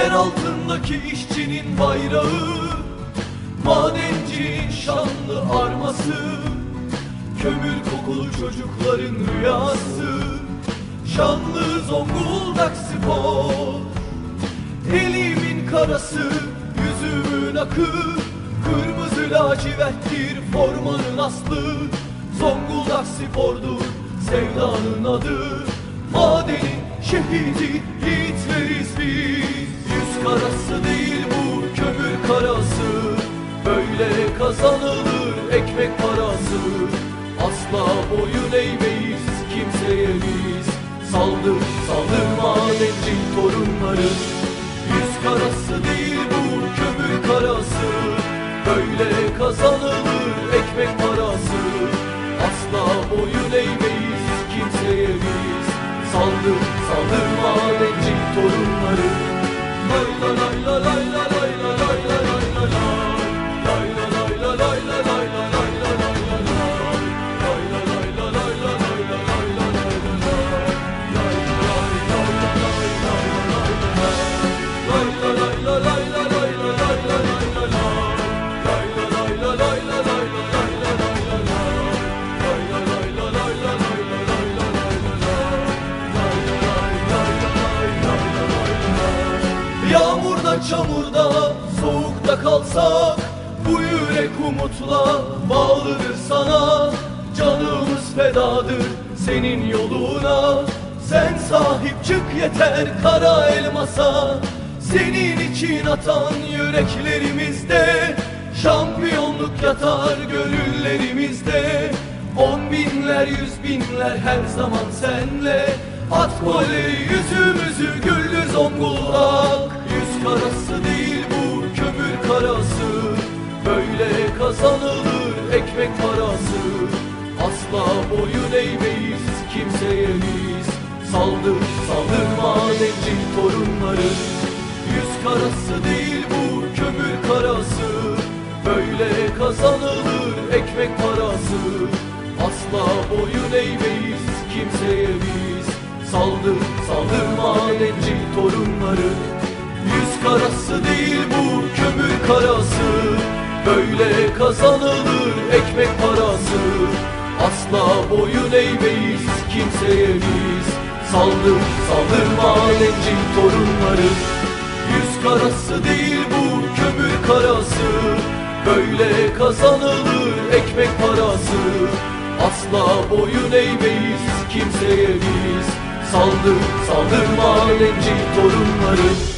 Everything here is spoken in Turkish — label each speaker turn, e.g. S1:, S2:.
S1: Yer altındaki işçinin bayrağı, madencinin şanlı arması, kömür kokulu çocukların rüyası, şanlı Zonguldak Spor. Elimin karası, yüzümün akı, kırmızı laciverttir formanın aslı. Zonguldak Spor'dur sevdanın adı, madenin şehidi yiğitleriz biz. Yüz karası değil bu, kömür karası, böyle kazanılır ekmek parası. Asla boyun eğmeyiz kimseye biz, saldır saldır madenci torunları. Yüz karası değil bu, kömür karası, böyle kazanılır ekmek parası. Asla boyun eğmeyiz kimseye biz, saldır saldır madenci torunları. Lay la lay la lay la lay la lay la lay la lay. Lay la lay la lay la lay la lay la lay la lay. Lay la lay la lay la lay la lay la lay la lay. Lay lay lay la lay la lay la lay. Lay la lay la lay la lay la lay la lay la lay. Lay la lay la lay la lay la lay la lay la lay. Lay la lay la lay la lay la lay la lay la lay. Lay la lay lay la lay la lay la lay. Yağmurda çamurda soğukta kalsak, bu yürek umutla bağlıdır sana. Canımız fedadır senin yoluna, sen sahip çık yeter kara elmasa. Senin için atan yüreklerimizde, şampiyonluk yatar gönüllerimizde. 10 binler 100 binler her zaman senle, at golü yüzümüzü güldür Zonguldak. Yüz karası değil bu, kömür karası, böyle kazanılır ekmek parası. Asla boyun eğmeyiz kimseye biz, saldır saldır madenci torunları. Yüz karası değil bu, kömür karası, böyle kazanılır ekmek parası. Asla boyun eğmeyiz kimseye biz, saldır saldır madenci torunları. Yüz karası değil bu, kömür karası, böyle kazanılır ekmek parası. Asla boyun eğmeyiz kimseye biz, saldır saldır madenci torunları. Yüz karası değil bu, kömür karası, böyle kazanılır ekmek parası. Asla boyun eğmeyiz kimseye biz, saldır saldır madenci torunları.